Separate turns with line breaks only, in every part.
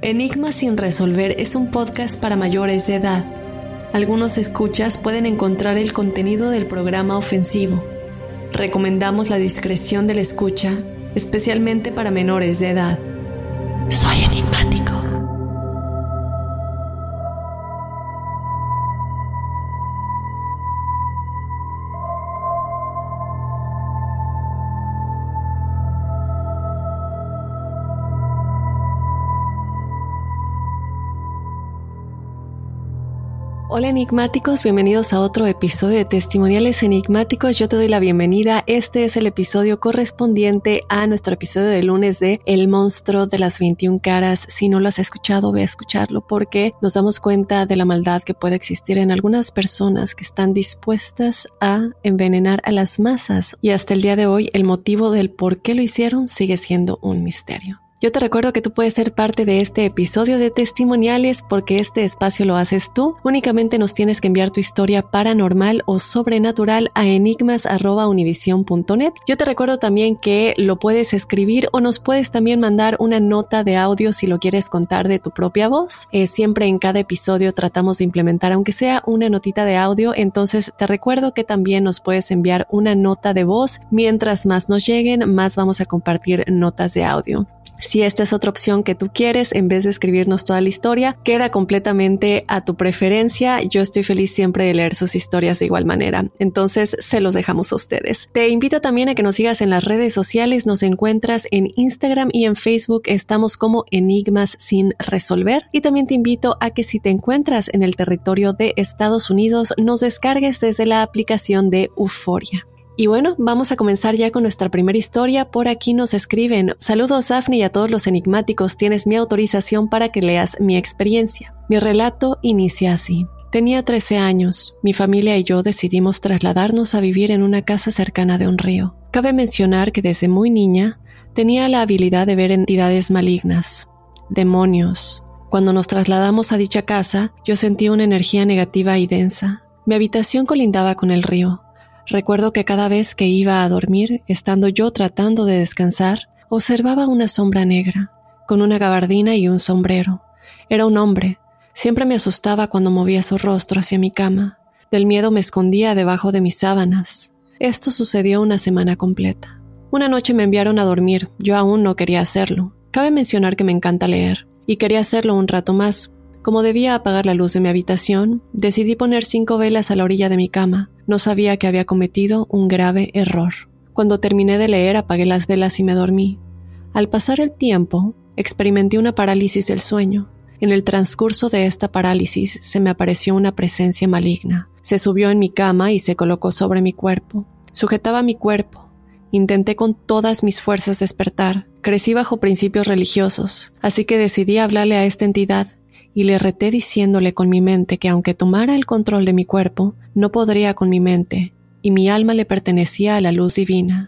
Enigmas sin resolver es un podcast para mayores de edad. Algunos escuchas pueden encontrar el contenido del programa ofensivo. Recomendamos la discreción de la escucha, especialmente para menores de edad. Soy enigmático. Hola enigmáticos, bienvenidos a otro episodio de Testimoniales Enigmáticos. Yo te doy la bienvenida. Este es el episodio correspondiente a nuestro episodio de lunes de El monstruo de las 21 caras. Si no lo has escuchado, ve a escucharlo porque nos damos cuenta de la maldad que puede existir en algunas personas que están dispuestas a envenenar a las masas. Y hasta el día de hoy, el motivo del por qué lo hicieron sigue siendo un misterio. Yo te recuerdo que tú puedes ser parte de este episodio de Testimoniales porque este espacio lo haces tú. Únicamente nos tienes que enviar tu historia paranormal o sobrenatural a enigmas@univision.net. Yo te recuerdo también que lo puedes escribir o nos puedes también mandar una nota de audio si lo quieres contar de tu propia voz. Siempre en cada episodio tratamos de implementar, aunque sea una notita de audio, entonces te recuerdo que también nos puedes enviar una nota de voz. Mientras más nos lleguen, más vamos a compartir notas de audio. Si esta es otra opción que tú quieres, en vez de escribirnos toda la historia, queda completamente a tu preferencia. Yo estoy feliz siempre de leer sus historias de igual manera. Entonces, se los dejamos a ustedes. Te invito también a que nos sigas en las redes sociales. Nos encuentras en Instagram y en Facebook. Estamos como Enigmas sin resolver. Y también te invito a que si te encuentras en el territorio de Estados Unidos, nos descargues desde la aplicación de Euforia. Y bueno, vamos a comenzar ya con nuestra primera historia. Por aquí nos escriben: saludos Afni y a todos los enigmáticos, tienes mi autorización para que leas mi experiencia. Mi relato inicia así. Tenía 13 años. Mi familia y yo decidimos trasladarnos a vivir en una casa cercana de un río. Cabe mencionar que desde muy niña tenía la habilidad de ver entidades malignas, demonios. Cuando nos trasladamos a dicha casa, yo sentí una energía negativa y densa. Mi habitación colindaba con el río. Recuerdo que cada vez que iba a dormir, estando yo tratando de descansar, observaba una sombra negra, con una gabardina y un sombrero. Era un hombre. Siempre me asustaba cuando movía su rostro hacia mi cama. Del miedo me escondía debajo de mis sábanas. Esto sucedió una semana completa. Una noche me enviaron a dormir. Yo aún no quería hacerlo. Cabe mencionar que me encanta leer, y quería hacerlo un rato más. Como debía apagar la luz de mi habitación, decidí poner 5 velas a la orilla de mi cama. No sabía que había cometido un grave error. Cuando terminé de leer, apagué las velas y me dormí. Al pasar el tiempo, experimenté una parálisis del sueño. En el transcurso de esta parálisis, se me apareció una presencia maligna. Se subió en mi cama y se colocó sobre mi cuerpo. Sujetaba mi cuerpo. Intenté con todas mis fuerzas despertar. Crecí bajo principios religiosos, así que decidí hablarle a esta entidad. Y le reté diciéndole con mi mente que aunque tomara el control de mi cuerpo, no podría con mi mente, y mi alma le pertenecía a la luz divina.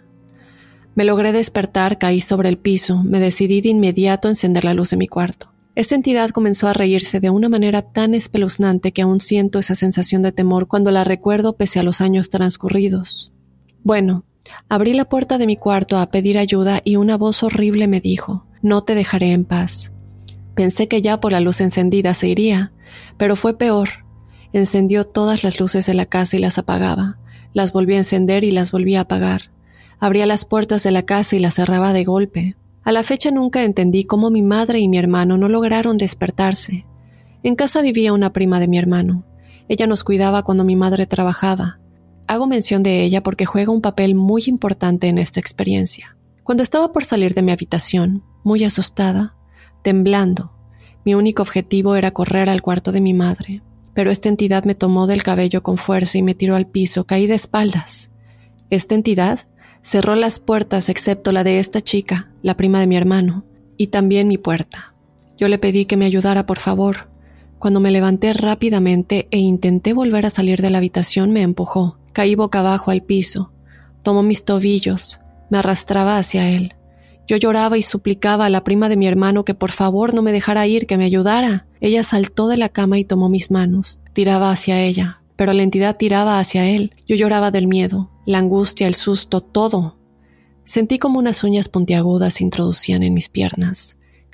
Me logré despertar, caí sobre el piso, me decidí de inmediato a encender la luz de mi cuarto. Esta entidad comenzó a reírse de una manera tan espeluznante que aún siento esa sensación de temor cuando la recuerdo pese a los años transcurridos. Bueno, abrí la puerta de mi cuarto a pedir ayuda y una voz horrible me dijo: «No te dejaré en paz». Pensé que ya por la luz encendida se iría, pero fue peor. Encendió todas las luces de la casa y las apagaba. Las volví a encender y las volví a apagar. Abría las puertas de la casa y las cerraba de golpe. A la fecha nunca entendí cómo mi madre y mi hermano no lograron despertarse. En casa vivía una prima de mi hermano. Ella nos cuidaba cuando mi madre trabajaba. Hago mención de ella porque juega un papel muy importante en esta experiencia. Cuando estaba por salir de mi habitación, muy asustada, temblando, mi único objetivo era correr al cuarto de mi madre, pero esta entidad me tomó del cabello con fuerza y me tiró al piso. Caí de espaldas. Esta entidad cerró las puertas excepto la de esta chica, la prima de mi hermano, y también mi puerta. Yo le pedí que me ayudara, por favor. Cuando me levanté rápidamente e intenté volver a salir de la habitación, me empujó. Caí boca abajo al piso. Tomó mis tobillos, me arrastraba hacia él. Yo lloraba y suplicaba a la prima de mi hermano que por favor no me dejara ir, que me ayudara. Ella saltó de la cama y tomó mis manos. Tiraba hacia ella, pero la entidad tiraba hacia él. Yo lloraba del miedo, la angustia, el susto, todo. Sentí como unas uñas puntiagudas se introducían en mis piernas.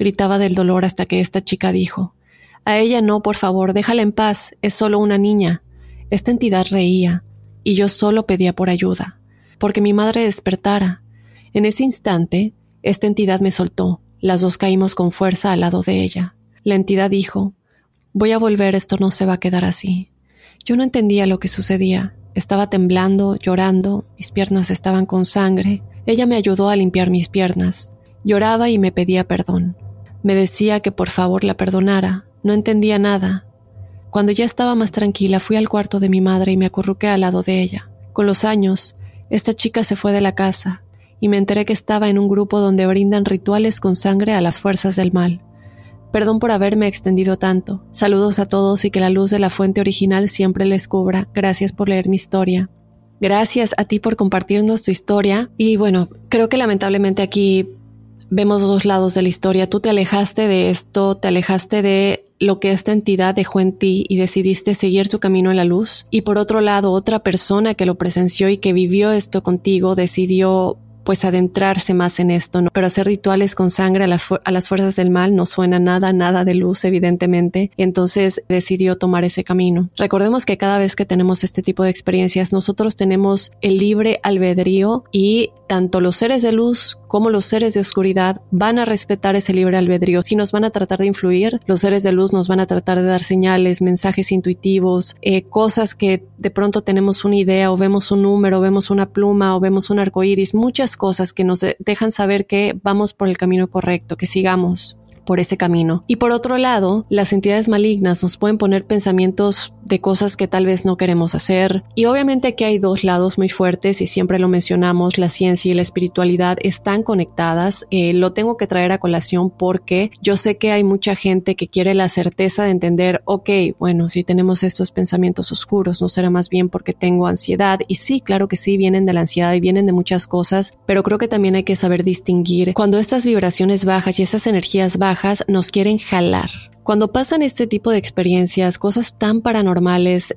Gritaba del dolor hasta que esta chica dijo: «A ella no, por favor, déjala en paz, es solo una niña». Esta entidad reía, y yo solo pedía por ayuda, porque mi madre despertara. En ese instante, esta entidad me soltó. Las dos caímos con fuerza al lado de ella. La entidad dijo: «Voy a volver, esto no se va a quedar así». Yo no entendía lo que sucedía. Estaba temblando, llorando, mis piernas estaban con sangre. Ella me ayudó a limpiar mis piernas. Lloraba y me pedía perdón. Me decía que por favor la perdonara. No entendía nada. Cuando ya estaba más tranquila, fui al cuarto de mi madre y me acurruqué al lado de ella. Con los años, esta chica se fue de la casa y me enteré que estaba en un grupo donde brindan rituales con sangre a las fuerzas del mal. Perdón por haberme extendido tanto. Saludos a todos y que la luz de la fuente original siempre les cubra. Gracias por leer mi historia. Gracias a ti por compartirnos tu historia. Y bueno, creo que lamentablemente aquí vemos dos lados de la historia. Tú te alejaste de esto, te alejaste de lo que esta entidad dejó en ti y decidiste seguir tu camino en la luz. Y por otro lado, otra persona que lo presenció y que vivió esto contigo decidió pues adentrarse más en esto, ¿no? Pero hacer rituales con sangre a las fuerzas del mal no suena nada de luz, evidentemente. Entonces decidió tomar ese camino. Recordemos que cada vez que tenemos este tipo de experiencias, nosotros tenemos el libre albedrío y tanto los seres de luz como los seres de oscuridad van a respetar ese libre albedrío. Si nos van a tratar de influir, los seres de luz nos van a tratar de dar señales, mensajes intuitivos, cosas que de pronto tenemos una idea o vemos un número, vemos una pluma o vemos un arcoíris, muchas cosas que nos dejan saber que vamos por el camino correcto, que sigamos por ese camino. Y por otro lado, las entidades malignas nos pueden poner pensamientos de cosas que tal vez no queremos hacer. Y obviamente aquí hay dos lados muy fuertes y siempre lo mencionamos, la ciencia y la espiritualidad están conectadas. Lo tengo que traer a colación porque yo sé que hay mucha gente que quiere la certeza de entender, ok, bueno, si tenemos estos pensamientos oscuros, no será más bien porque tengo ansiedad. Y sí, claro que sí, vienen de la ansiedad y vienen de muchas cosas, pero creo que también hay que saber distinguir cuando estas vibraciones bajas y esas energías bajas nos quieren jalar. Cuando pasan este tipo de experiencias, cosas tan paranormales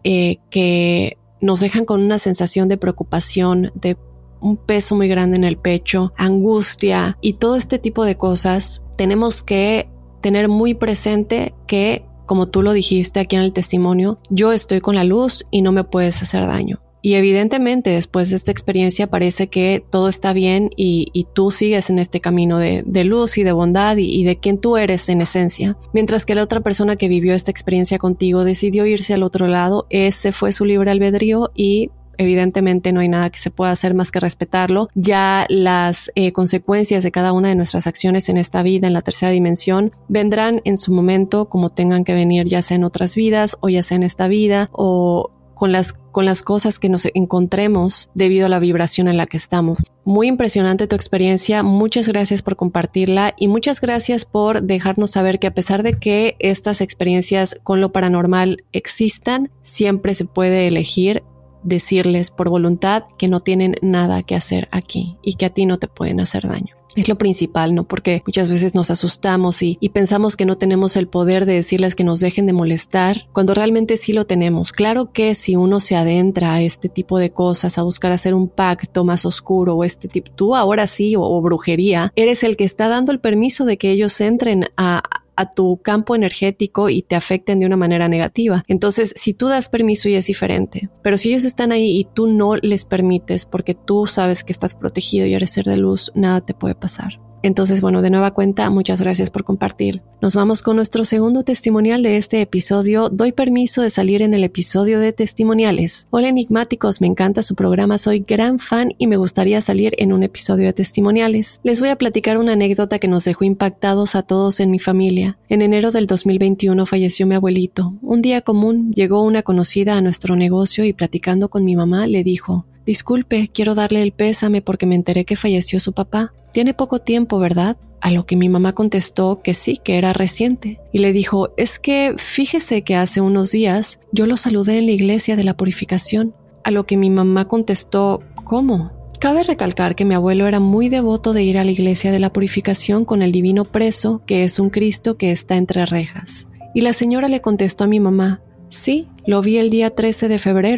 que nos dejan con una sensación de preocupación, de un peso muy grande en el pecho, angustia y todo este tipo de cosas, tenemos que tener muy presente que, como tú lo dijiste aquí en el testimonio, yo estoy con la luz y no me puedes hacer daño. Y evidentemente después de esta experiencia parece que todo está bien y tú sigues en este camino de luz y de bondad y de quien tú eres en esencia. Mientras que la otra persona que vivió esta experiencia contigo decidió irse al otro lado, ese fue su libre albedrío y evidentemente no hay nada que se pueda hacer más que respetarlo. Ya las consecuencias de cada una de nuestras acciones en esta vida, en la tercera dimensión, vendrán en su momento como tengan que venir, ya sea en otras vidas o ya sea en esta vida o con las cosas que nos encontremos debido a la vibración en la que estamos. Muy impresionante tu experiencia, muchas gracias por compartirla y muchas gracias por dejarnos saber que a pesar de que estas experiencias con lo paranormal existan, siempre se puede elegir decirles por voluntad que no tienen nada que hacer aquí y que a ti no te pueden hacer daño. Es lo principal, ¿no? Porque muchas veces nos asustamos y pensamos que no tenemos el poder de decirles que nos dejen de molestar, cuando realmente sí lo tenemos. Claro que si uno se adentra a este tipo de cosas, a buscar hacer un pacto más oscuro o este tipo, tú ahora sí, o brujería, eres el que está dando el permiso de que ellos entren a tu campo energético y te afecten de una manera negativa. Entonces, si tú das permiso y es diferente, pero si ellos están ahí y tú no les permites porque tú sabes que estás protegido y eres ser de luz, nada te puede pasar. Entonces, bueno, de nueva cuenta, muchas gracias por compartir. Nos vamos con nuestro segundo testimonial de este episodio. Doy permiso de salir en el episodio de testimoniales. Hola enigmáticos, me encanta su programa, soy gran fan y me gustaría salir en un episodio de testimoniales. Les voy a platicar una anécdota que nos dejó impactados a todos en mi familia. En enero del 2021 falleció mi abuelito. Un día común llegó una conocida a nuestro negocio y platicando con mi mamá le dijo: disculpe, quiero darle el pésame porque me enteré que falleció su papá. Tiene poco tiempo, ¿verdad? A lo que mi mamá contestó que sí, que era reciente. Y le dijo, es que fíjese que hace unos días yo lo saludé en la iglesia de la Purificación. A lo que mi mamá contestó, ¿cómo? Cabe recalcar que mi abuelo era muy devoto de ir a la iglesia de la Purificación con el divino preso, que es un Cristo que está entre rejas. Y la señora le contestó a mi mamá, sí, lo vi el día 13 de febrero.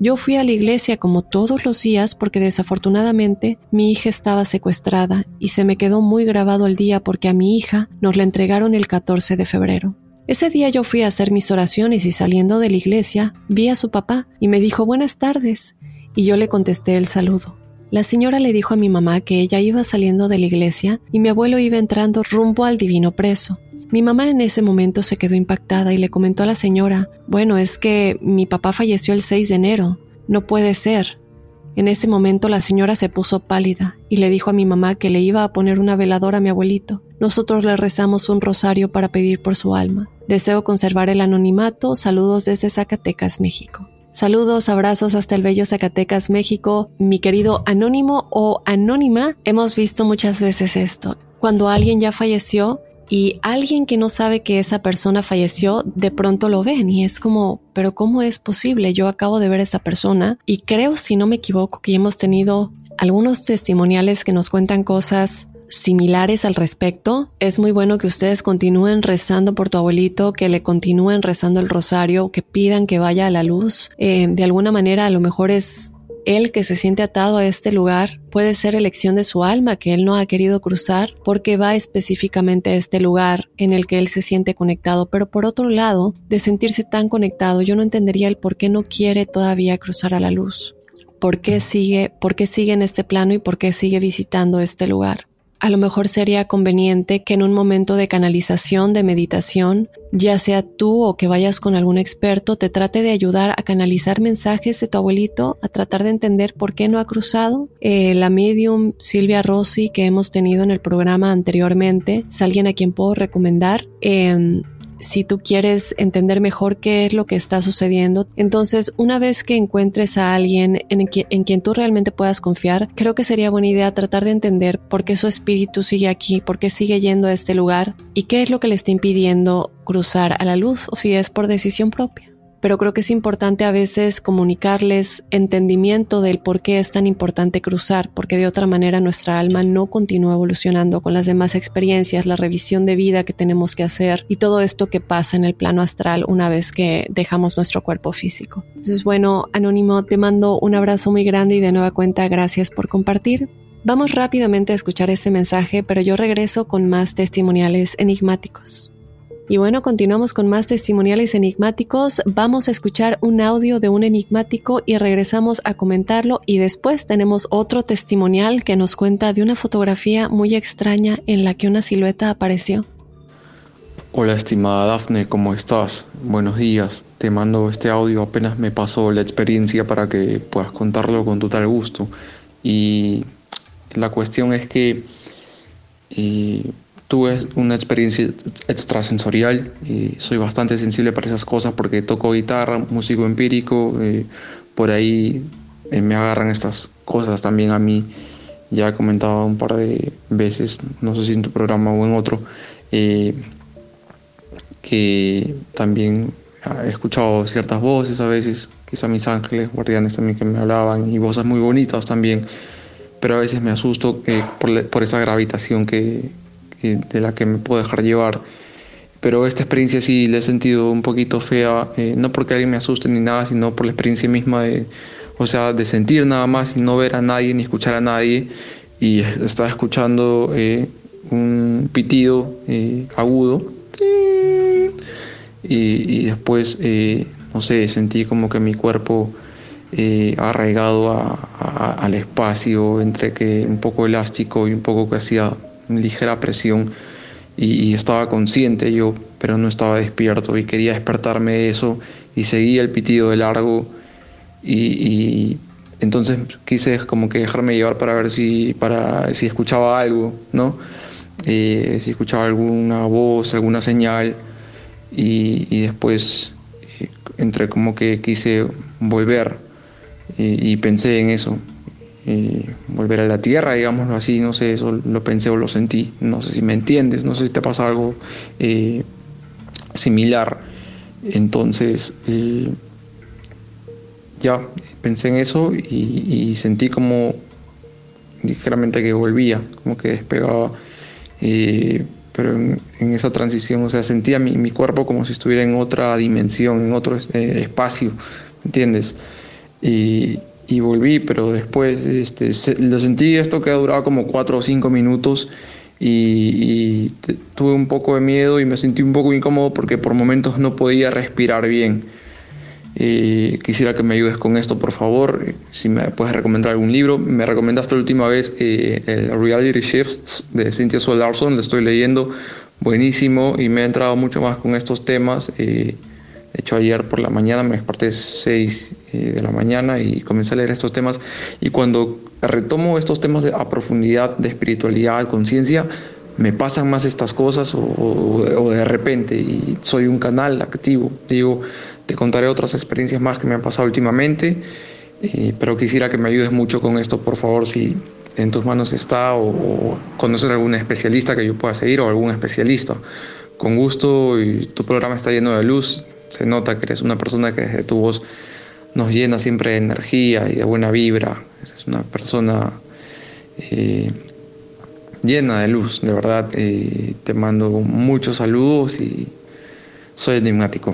Yo fui a la iglesia como todos los días porque desafortunadamente mi hija estaba secuestrada y se me quedó muy grabado el día porque a mi hija nos la entregaron el 14 de febrero. Ese día yo fui a hacer mis oraciones y saliendo de la iglesia vi a su papá y me dijo buenas tardes y yo le contesté el saludo. La señora le dijo a mi mamá que ella iba saliendo de la iglesia y mi abuelo iba entrando rumbo al Divino Preso. Mi mamá en ese momento se quedó impactada y le comentó a la señora, bueno, es que mi papá falleció el 6 de enero, no puede ser. En ese momento la señora se puso pálida y le dijo a mi mamá que le iba a poner una veladora a mi abuelito. Nosotros le rezamos un rosario para pedir por su alma. Deseo conservar el anonimato. Saludos desde Zacatecas, México. Saludos, abrazos hasta el bello Zacatecas, México. Mi querido anónimo o anónima, hemos visto muchas veces esto. Cuando alguien ya falleció y alguien que no sabe que esa persona falleció, de pronto lo ven y es como, pero ¿cómo es posible? Yo acabo de ver a esa persona y creo, si no me equivoco, que hemos tenido algunos testimoniales que nos cuentan cosas similares al respecto. Es muy bueno que ustedes continúen rezando por tu abuelito, que le continúen rezando el rosario, que pidan que vaya a la luz. De alguna manera, a lo mejor es él que se siente atado a este lugar, puede ser elección de su alma que él no ha querido cruzar porque va específicamente a este lugar en el que él se siente conectado. Pero por otro lado, de sentirse tan conectado, yo no entendería el por qué no quiere todavía cruzar a la luz. ¿Por qué sigue en este plano y por qué sigue visitando este lugar? A lo mejor sería conveniente que en un momento de canalización, de meditación, ya sea tú o que vayas con algún experto, te trate de ayudar a canalizar mensajes de tu abuelito, a tratar de entender por qué no ha cruzado. La medium Silvia Rossi que hemos tenido en el programa anteriormente es alguien a quien puedo recomendar. Si tú quieres entender mejor qué es lo que está sucediendo, entonces una vez que encuentres a alguien en quien tú realmente puedas confiar, creo que sería buena idea tratar de entender por qué su espíritu sigue aquí, por qué sigue yendo a este lugar y qué es lo que le está impidiendo cruzar a la luz o si es por decisión propia. Pero creo que es importante a veces comunicarles entendimiento del por qué es tan importante cruzar, porque de otra manera nuestra alma no continúa evolucionando con las demás experiencias, la revisión de vida que tenemos que hacer y todo esto que pasa en el plano astral una vez que dejamos nuestro cuerpo físico. Entonces, bueno, Anónimo, te mando un abrazo muy grande y de nueva cuenta gracias por compartir. Vamos rápidamente a escuchar este mensaje, pero yo regreso con más testimoniales enigmáticos. Y bueno, continuamos con más testimoniales enigmáticos. Vamos a escuchar un audio de un enigmático y regresamos a comentarlo. Y después tenemos otro testimonial que nos cuenta de una fotografía muy extraña en la que una silueta apareció.
Hola estimada Dafne, ¿cómo estás? Buenos días. Te mando este audio, apenas me pasó la experiencia para que puedas contarlo con total gusto. Y la cuestión es que tuve una experiencia extrasensorial y soy bastante sensible para esas cosas porque toco guitarra, músico empírico, por ahí me agarran estas cosas también a mí. Ya he comentado un par de veces, no sé si en tu programa o en otro, que también he escuchado ciertas voces a veces, quizá mis ángeles guardianes también que me hablaban y voces muy bonitas también, pero a veces me asusto por esa gravitación de la que me puedo dejar llevar. Pero esta experiencia sí la he sentido un poquito fea, no porque alguien me asuste ni nada, sino por la experiencia misma de sentir nada más y no ver a nadie ni escuchar a nadie. Y estaba escuchando un pitido agudo y después, no sé, sentí como que mi cuerpo arraigado al espacio, entre que un poco elástico y un poco que hacía ligera presión y estaba consciente yo, pero no estaba despierto y quería despertarme de eso y seguía el pitido de largo y entonces quise como que dejarme llevar para ver si escuchaba algo, ¿no? Si escuchaba alguna voz, alguna señal y después entre como que quise volver y pensé en eso. Volver a la tierra, digámoslo así, no sé, eso lo pensé o lo sentí, no sé si me entiendes, no sé si te pasa algo similar. Entonces ya pensé en eso y sentí como ligeramente que volvía, como que despegaba, pero en esa transición, o sea, sentía mi cuerpo como si estuviera en otra dimensión, en otro espacio, ¿entiendes? y volví, pero después lo sentí esto que ha durado como 4 o 5 minutos tuve un poco de miedo y me sentí un poco incómodo porque por momentos no podía respirar bien. Quisiera que me ayudes con esto, por favor. Si me puedes recomendar algún libro. Me recomendaste la última vez el Reality Shifts de Cynthia Sue Larson. Lo estoy leyendo, buenísimo, y me he entrado mucho más con estos temas. De hecho, ayer por la mañana me desperté 6 de la mañana y comencé a leer estos temas. Y cuando retomo estos temas a profundidad de espiritualidad, conciencia, me pasan más estas cosas o de repente, y soy un canal activo. Digo, te contaré otras experiencias más que me han pasado últimamente, pero quisiera que me ayudes mucho con esto, por favor, si en tus manos está o conoces algún especialista que yo pueda seguir o algún especialista. Con gusto, y tu programa está lleno de luz. Se nota que eres una persona que desde tu voz nos llena siempre de energía y de buena vibra. Eres una persona llena de luz, de verdad. Te mando muchos saludos y soy enigmático.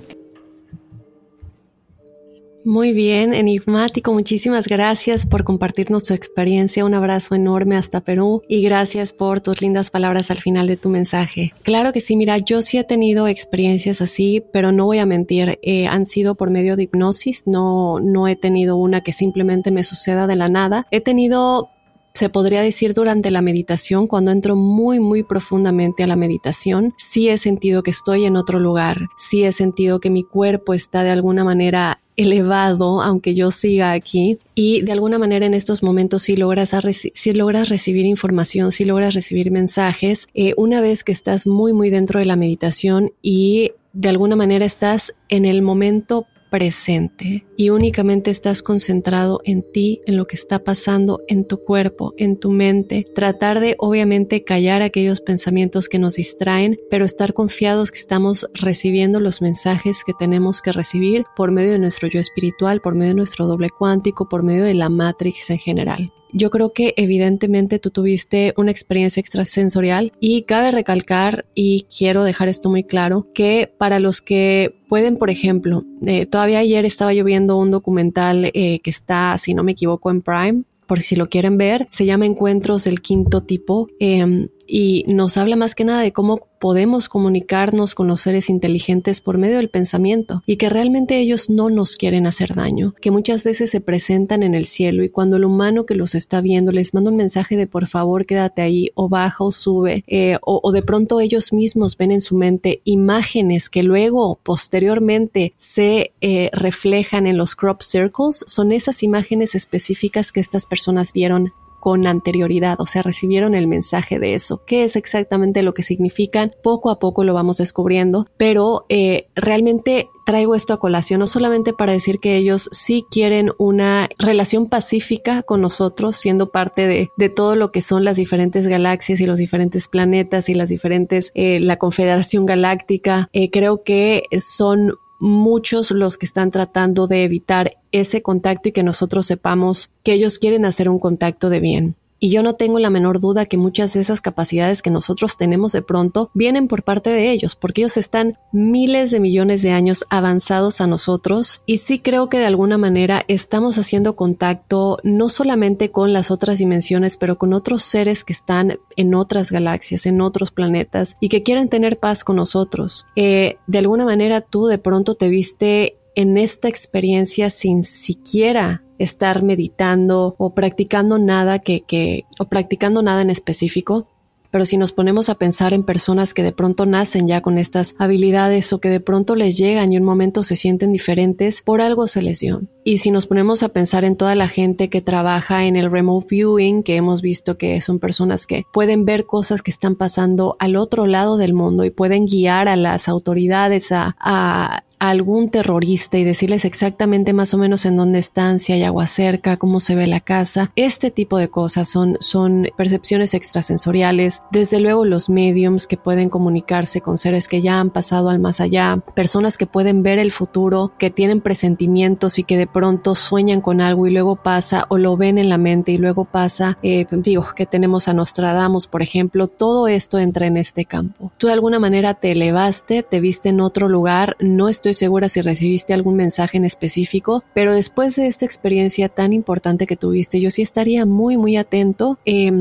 Muy bien, enigmático, muchísimas gracias por compartirnos tu experiencia, un abrazo enorme hasta Perú y gracias por tus lindas palabras al final de tu mensaje. Claro que sí, mira, yo sí he tenido experiencias así, pero no voy a mentir, han sido por medio de hipnosis, no he tenido una que simplemente me suceda de la nada, he tenido... Se podría decir durante la meditación, cuando entro muy, muy profundamente a la meditación, sí he sentido que estoy en otro lugar, sí he sentido que mi cuerpo está de alguna manera elevado, aunque yo siga aquí, y de alguna manera en estos momentos sí logras recibir información, sí logras recibir mensajes, una vez que estás muy, muy dentro de la meditación y de alguna manera estás en el momento presente y únicamente estás concentrado en ti, en lo que está pasando en tu cuerpo, en tu mente. Tratar de obviamente callar aquellos pensamientos que nos distraen, pero estar confiados que estamos recibiendo los mensajes que tenemos que recibir por medio de nuestro yo espiritual, por medio de nuestro doble cuántico, por medio de la Matrix en general. Yo creo que evidentemente tú tuviste una experiencia extrasensorial y cabe recalcar, y quiero dejar esto muy claro, que para los que pueden, por ejemplo, todavía ayer estaba yo viendo un documental que está, si no me equivoco, en Prime, por si lo quieren ver, se llama Encuentros del Quinto Tipo, y nos habla más que nada de cómo podemos comunicarnos con los seres inteligentes por medio del pensamiento y que realmente ellos no nos quieren hacer daño, que muchas veces se presentan en el cielo y cuando el humano que los está viendo les manda un mensaje de por favor quédate ahí o baja o sube, o de pronto ellos mismos ven en su mente imágenes que luego posteriormente se reflejan en los crop circles, son esas imágenes específicas que estas personas vieron con anterioridad, o sea, recibieron el mensaje de eso. ¿Qué es exactamente lo que significan? Poco a poco lo vamos descubriendo, pero realmente traigo esto a colación no solamente para decir que ellos sí quieren una relación pacífica con nosotros, siendo parte de todo lo que son las diferentes galaxias y los diferentes planetas y las diferentes, la Confederación Galáctica. Creo que son muchos los que están tratando de evitar ese contacto y que nosotros sepamos que ellos quieren hacer un contacto de bien. Y yo no tengo la menor duda que muchas de esas capacidades que nosotros tenemos de pronto vienen por parte de ellos, porque ellos están miles de millones de años avanzados a nosotros y sí creo que de alguna manera estamos haciendo contacto no solamente con las otras dimensiones, pero con otros seres que están en otras galaxias, en otros planetas y que quieren tener paz con nosotros. De alguna manera tú de pronto te viste en esta experiencia sin siquiera estar meditando o practicando nada o practicando nada en específico. Pero si nos ponemos a pensar en personas que de pronto nacen ya con estas habilidades o que de pronto les llegan y en un momento se sienten diferentes, por algo se les dio. Y si nos ponemos a pensar en toda la gente que trabaja en el remote viewing, que hemos visto que son personas que pueden ver cosas que están pasando al otro lado del mundo y pueden guiar a las autoridades a algún terrorista y decirles exactamente más o menos en dónde están, si hay agua cerca, cómo se ve la casa. Este tipo de cosas son percepciones extrasensoriales. Desde luego los mediums que pueden comunicarse con seres que ya han pasado al más allá, personas que pueden ver el futuro, que tienen presentimientos y que de pronto sueñan con algo y luego pasa, o lo ven en la mente y luego pasa. Que tenemos a Nostradamus, por ejemplo. Todo esto entra en este campo. Tú de alguna manera te elevaste, te viste en otro lugar. No estoy estoy segura si recibiste algún mensaje en específico, pero después de esta experiencia tan importante que tuviste, yo sí estaría muy, muy atento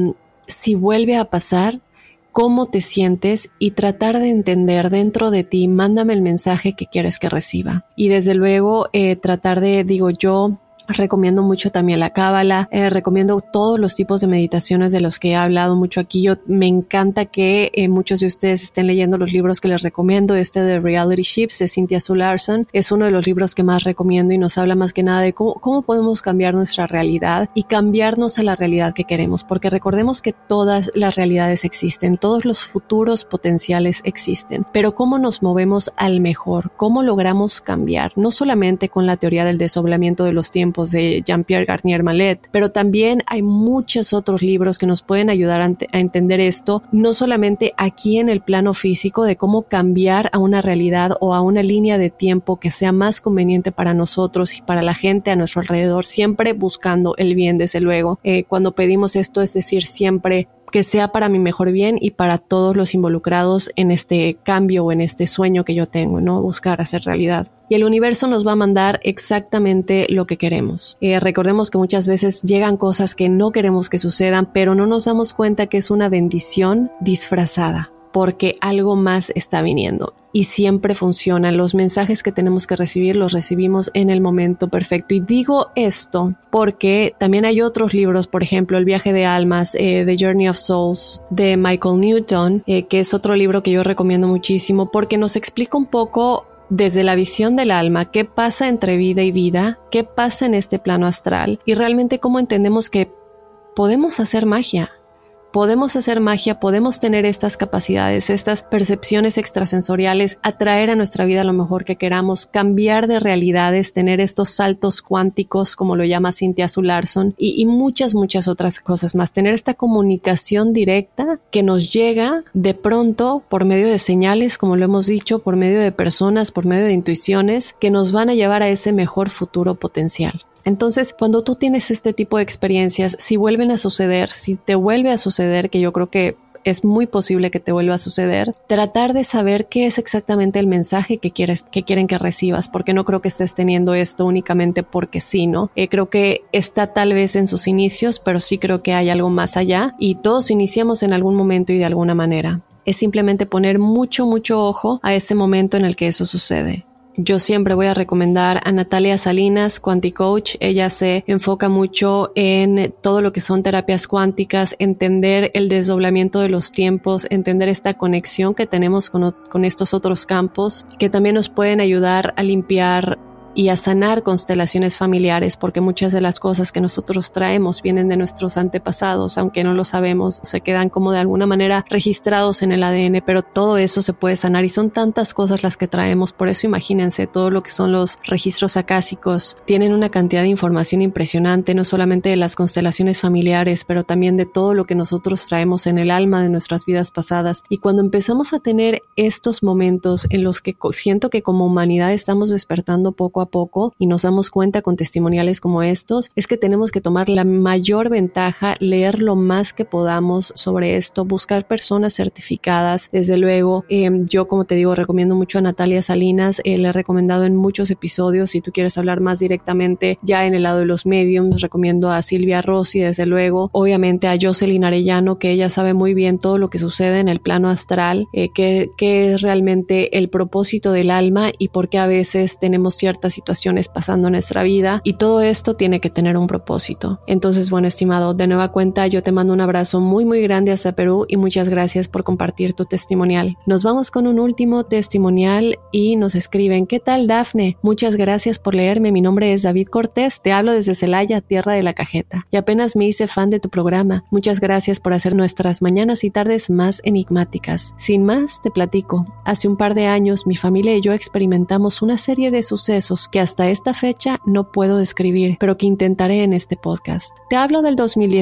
si vuelve a pasar, cómo te sientes y tratar de entender dentro de ti, mándame el mensaje que quieres que reciba. Y desde luego tratar de, yo recomiendo mucho también la cábala, recomiendo todos los tipos de meditaciones de los que he hablado mucho aquí. Me encanta que muchos de ustedes estén leyendo los libros que les recomiendo. Este de Reality Shifts de Cynthia Sue Larson es uno de los libros que más recomiendo y nos habla más que nada de cómo podemos cambiar nuestra realidad y cambiarnos a la realidad que queremos, porque recordemos que todas las realidades existen, todos los futuros potenciales existen, pero cómo nos movemos al mejor, cómo logramos cambiar, no solamente con la teoría del desdoblamiento de los tiempos de Jean-Pierre Garnier Mallet, pero también hay muchos otros libros que nos pueden ayudar a entender esto, no solamente aquí en el plano físico de cómo cambiar a una realidad o a una línea de tiempo que sea más conveniente para nosotros y para la gente a nuestro alrededor, siempre buscando el bien, desde luego. Cuando pedimos esto, es decir, siempre que sea para mi mejor bien y para todos los involucrados en este cambio o en este sueño que yo tengo, ¿no? Buscar hacer realidad. Y el universo nos va a mandar exactamente lo que queremos. Recordemos que muchas veces llegan cosas que no queremos que sucedan, pero no nos damos cuenta que es una bendición disfrazada, porque algo más está viniendo. Y siempre funcionan. Los mensajes que tenemos que recibir los recibimos en el momento perfecto. Y digo esto porque también hay otros libros, por ejemplo, El viaje de almas, The Journey of Souls, de Michael Newton, que es otro libro que yo recomiendo muchísimo porque nos explica un poco desde la visión del alma qué pasa entre vida y vida, qué pasa en este plano astral y realmente cómo entendemos que podemos hacer magia. Podemos hacer magia, podemos tener estas capacidades, estas percepciones extrasensoriales, atraer a nuestra vida lo mejor que queramos, cambiar de realidades, tener estos saltos cuánticos, como lo llama Cynthia Sue Larson, y muchas otras cosas más. Tener esta comunicación directa que nos llega de pronto por medio de señales, como lo hemos dicho, por medio de personas, por medio de intuiciones, que nos van a llevar a ese mejor futuro potencial. Entonces, cuando tú tienes este tipo de experiencias, si vuelven a suceder, si te vuelve a suceder, que yo creo que es muy posible que te vuelva a suceder, tratar de saber qué es exactamente el mensaje que quieren que recibas, porque no creo que estés teniendo esto únicamente porque sí, ¿no? Creo que está tal vez en sus inicios, pero sí creo que hay algo más allá y todos iniciamos en algún momento y de alguna manera. Es simplemente poner mucho ojo a ese momento en el que eso sucede. Yo siempre voy a recomendar a Natalia Salinas, Quanticoach. Ella se enfoca mucho en todo lo que son terapias cuánticas, entender el desdoblamiento de los tiempos, entender esta conexión que tenemos con estos otros campos que también nos pueden ayudar a limpiar y a sanar constelaciones familiares, porque muchas de las cosas que nosotros traemos vienen de nuestros antepasados, aunque no lo sabemos, se quedan como de alguna manera registrados en el ADN, pero todo eso se puede sanar y son tantas cosas las que traemos. Por eso imagínense, todo lo que son los registros akáshicos tienen una cantidad de información impresionante, no solamente de las constelaciones familiares, pero también de todo lo que nosotros traemos en el alma de nuestras vidas pasadas. Y cuando empezamos a tener estos momentos en los que siento que como humanidad estamos despertando poco a poco y nos damos cuenta con testimoniales como estos, es que tenemos que tomar la mayor ventaja, leer lo más que podamos sobre esto, buscar personas certificadas. Desde luego, yo, como te digo, recomiendo mucho a Natalia Salinas, le he recomendado en muchos episodios. Si tú quieres hablar más directamente ya en el lado de los mediums, recomiendo a Silvia Rossi, desde luego, obviamente a Jocelyn Arellano, que ella sabe muy bien todo lo que sucede en el plano astral, qué es realmente el propósito del alma y por qué a veces tenemos ciertas situaciones pasando en nuestra vida, y todo esto tiene que tener un propósito. Entonces, bueno, estimado, de nueva cuenta yo te mando un abrazo muy grande hasta Perú y muchas gracias por compartir tu testimonial. Nos vamos con un último testimonial y nos escriben: ¿qué tal, Dafne? Muchas gracias por leerme. Mi nombre es David Cortés, te hablo desde Celaya, tierra de la cajeta, y apenas me hice fan de tu programa. Muchas gracias por hacer nuestras mañanas y tardes más enigmáticas. Sin más, te platico. Hace un par de años mi familia y yo experimentamos una serie de sucesos que hasta esta fecha no puedo describir, pero que intentaré en este podcast. Te hablo del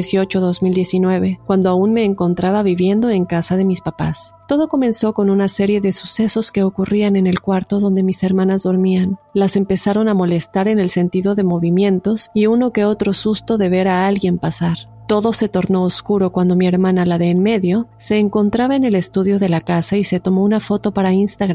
2018-2019, cuando aún me encontraba viviendo en casa de mis papás. Todo comenzó con una serie de sucesos que ocurrían en el cuarto donde mis hermanas dormían. Las empezaron a molestar en el sentido de movimientos y uno que otro susto de ver a alguien pasar. Todo se tornó oscuro cuando mi hermana, la de en medio, se encontraba en el estudio de la casa y se tomó una foto para Instagram.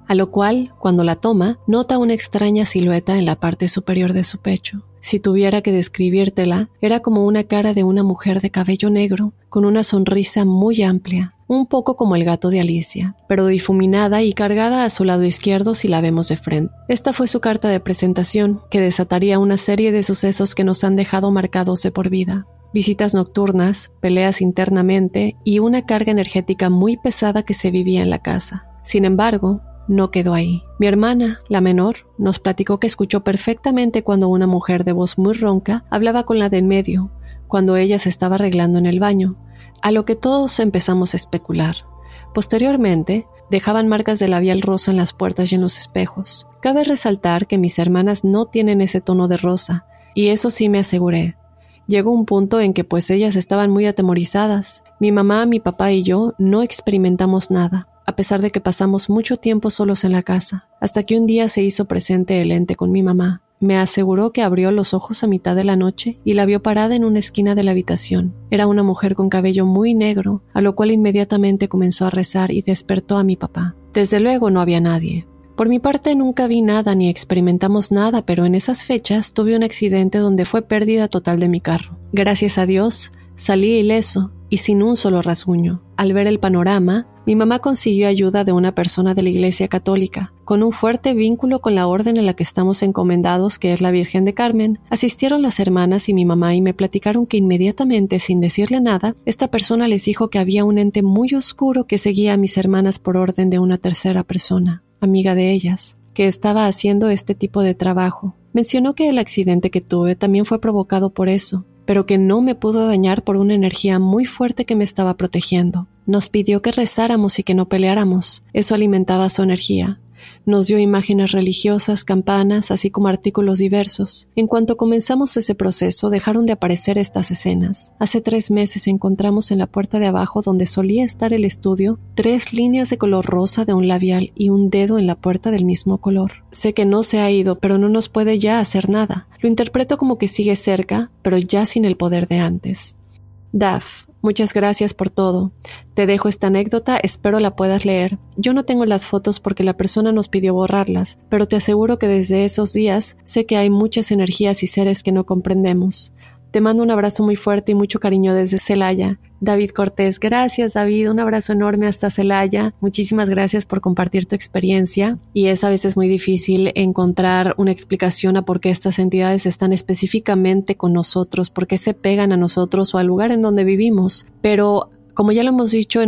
a lo cual, cuando la toma, nota una extraña silueta en la parte superior de su pecho. Si tuviera que describírtela, era como una cara de una mujer de cabello negro, con una sonrisa muy amplia, un poco como el gato de Alicia, pero difuminada y cargada a su lado izquierdo si la vemos de frente. Esta fue su carta de presentación, que desataría una serie de sucesos que nos han dejado marcados de por vida. Visitas nocturnas, peleas internamente y una carga energética muy pesada que se vivía en la casa. Sin embargo, no quedó ahí. Mi hermana, la menor, nos platicó que escuchó perfectamente cuando una mujer de voz muy ronca hablaba con la de en medio, cuando ella se estaba arreglando en el baño, a lo que todos empezamos a especular. Posteriormente, dejaban marcas de labial rosa en las puertas y en los espejos. Cabe resaltar que mis hermanas no tienen ese tono de rosa, y eso sí me aseguré. Llegó un punto en que pues ellas estaban muy atemorizadas. Mi mamá, mi papá y yo no experimentamos nada, a pesar de que pasamos mucho tiempo solos en la casa, hasta que un día se hizo presente el ente con mi mamá. Me aseguró que abrió los ojos a mitad de la noche y la vio parada en una esquina de la habitación. Era una mujer con cabello muy negro, a lo cual inmediatamente comenzó a rezar y despertó a mi papá. Desde luego no había nadie. Por mi parte nunca vi nada ni experimentamos nada, pero en esas fechas tuve un accidente donde fue pérdida total de mi carro. Gracias a Dios, salí ileso y sin un solo rasguño. Al ver el panorama, mi mamá consiguió ayuda de una persona de la Iglesia Católica, con un fuerte vínculo con la orden en la que estamos encomendados, que es la Virgen de Carmen. Asistieron las hermanas y mi mamá y me platicaron que inmediatamente, sin decirle nada, esta persona les dijo que había un ente muy oscuro que seguía a mis hermanas por orden de una tercera persona, amiga de ellas, que estaba haciendo este tipo de trabajo. Mencionó que el accidente que tuve también fue provocado por eso, pero que no me pudo dañar por una energía muy fuerte que me estaba protegiendo. Nos pidió que rezáramos y que no peleáramos. Eso alimentaba su energía. Nos dio imágenes religiosas, campanas, así como artículos diversos. En cuanto comenzamos ese proceso, dejaron de aparecer estas escenas. Hace 3 meses encontramos en la puerta de abajo, donde solía estar el estudio, 3 líneas de color rosa de un labial y un dedo en la puerta del mismo color. Sé que no se ha ido, pero no nos puede ya hacer nada. Lo interpreto como que sigue cerca, pero ya sin el poder de antes. Daf, muchas gracias por todo. Te dejo esta anécdota, espero la puedas leer. Yo no tengo las fotos porque la persona nos pidió borrarlas, pero te aseguro que desde esos días sé que hay muchas energías y seres que no comprendemos. Te mando un abrazo muy fuerte y mucho cariño desde Celaya. David Cortés, gracias David, un abrazo enorme hasta Celaya. Muchísimas gracias por compartir tu experiencia. Y es a veces muy difícil encontrar una explicación a por qué estas entidades están específicamente con nosotros, por qué se pegan a nosotros o al lugar en donde vivimos. Pero como ya lo hemos dicho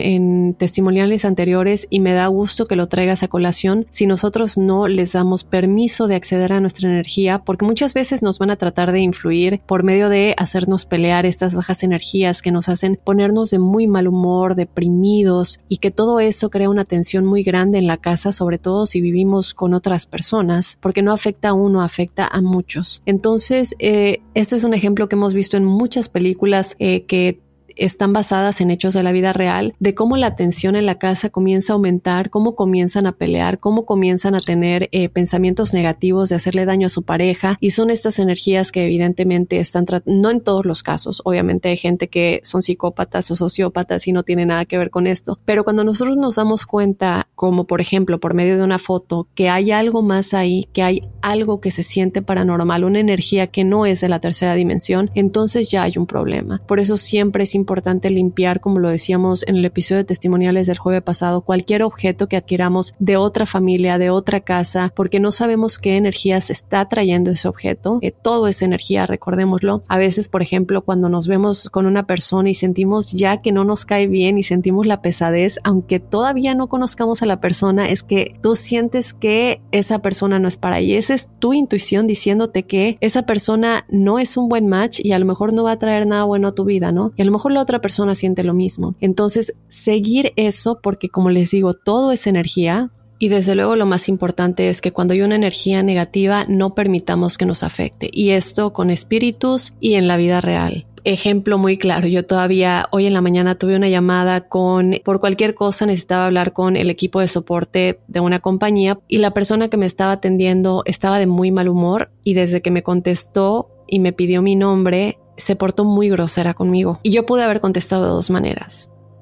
en testimoniales anteriores, y me da gusto que lo traigas a colación, si nosotros no les damos permiso de acceder a nuestra energía, porque muchas veces nos van a tratar de influir por medio de hacernos pelear estas bajas energías que nos hacen ponernos de muy mal humor, deprimidos, y que todo eso crea una tensión muy grande en la casa, sobre todo si vivimos con otras personas, porque no afecta a uno, afecta a muchos. Entonces, este es un ejemplo que hemos visto en muchas películas que están basadas en hechos de la vida real, de cómo la tensión en la casa comienza a aumentar, cómo comienzan a pelear, cómo comienzan a tener pensamientos negativos de hacerle daño a su pareja, y son estas energías que evidentemente están no en todos los casos, obviamente hay gente que son psicópatas o sociópatas y no tiene nada que ver con esto, pero cuando nosotros nos damos cuenta, como por ejemplo por medio de una foto, que hay algo más ahí, que hay algo que se siente paranormal, una energía que no es de la tercera dimensión, entonces ya hay un problema. Por eso siempre es importante limpiar, como lo decíamos en el episodio de testimoniales del jueves pasado, cualquier objeto que adquiramos de otra familia, de otra casa, porque no sabemos qué energía se está trayendo ese objeto. Todo es energía, recordémoslo. A veces, por ejemplo, cuando nos vemos con una persona y sentimos ya que no nos cae bien y sentimos la pesadez, aunque todavía no conozcamos a la persona, es que tú sientes que esa persona no es para ahí. Esa es tu intuición diciéndote que esa persona no es un buen match y a lo mejor no va a traer nada bueno a tu vida, ¿no? Y a lo mejor la otra persona siente lo mismo. Entonces, seguir eso, porque como les digo, todo es energía. Y desde luego lo más importante es que cuando hay una energía negativa no permitamos que nos afecte. Y esto con espíritus y en la vida real. Ejemplo muy claro, yo todavía hoy en la mañana tuve una llamada por cualquier cosa necesitaba hablar con el equipo de soporte de una compañía y la persona que me estaba atendiendo estaba de muy mal humor y desde que me contestó y me pidió mi nombre se portó muy grosera conmigo y yo pude haber contestado de 2 maneras.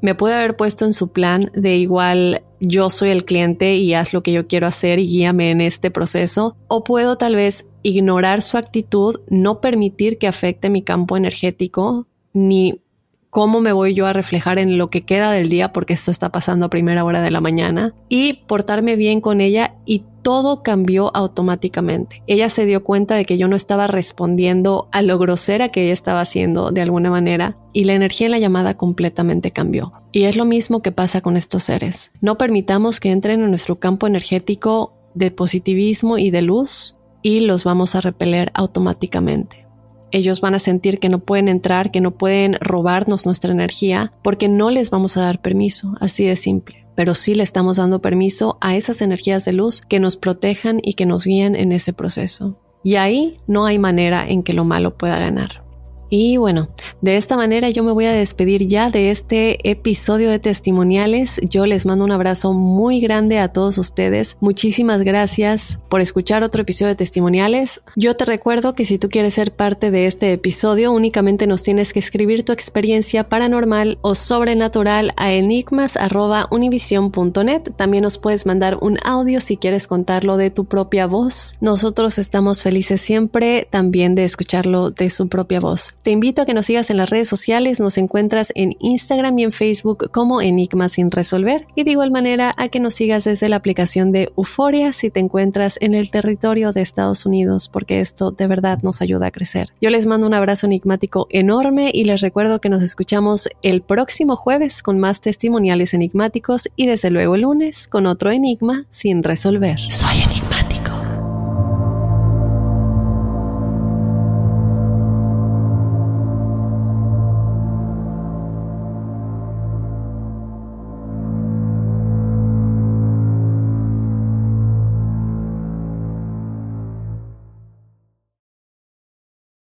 Me pude haber puesto en su plan de igual yo soy el cliente y haz lo que yo quiero hacer y guíame en este proceso, o puedo tal vez ignorar su actitud, no permitir que afecte mi campo energético ni cómo me voy yo a reflejar en lo que queda del día, porque esto está pasando a primera hora de la mañana, y portarme bien con ella, y todo cambió automáticamente. Ella se dio cuenta de que yo no estaba respondiendo a lo grosera que ella estaba haciendo de alguna manera, y la energía en la llamada completamente cambió. Y es lo mismo que pasa con estos seres. No permitamos que entren en nuestro campo energético de positivismo y de luz, y los vamos a repeler automáticamente. Ellos van a sentir que no pueden entrar, que no pueden robarnos nuestra energía, porque no les vamos a dar permiso, así de simple. Pero sí le estamos dando permiso a esas energías de luz que nos protejan y que nos guíen en ese proceso. Y ahí no hay manera en que lo malo pueda ganar. Y bueno, de esta manera yo me voy a despedir ya de este episodio de testimoniales. Yo les mando un abrazo muy grande a todos ustedes. Muchísimas gracias por escuchar otro episodio de testimoniales. Yo te recuerdo que si tú quieres ser parte de este episodio, únicamente nos tienes que escribir tu experiencia paranormal o sobrenatural a enigmas@univision.net. También nos puedes mandar un audio si quieres contarlo de tu propia voz. Nosotros estamos felices siempre también de escucharlo de su propia voz. Te invito a que nos sigas en las redes sociales, nos encuentras en Instagram y en Facebook como Enigmas sin resolver, y de igual manera a que nos sigas desde la aplicación de Euforia si te encuentras en el territorio de Estados Unidos, porque esto de verdad nos ayuda a crecer. Yo les mando un abrazo enigmático enorme y les recuerdo que nos escuchamos el próximo jueves con más testimoniales enigmáticos y desde luego el lunes con otro enigma sin resolver. Soy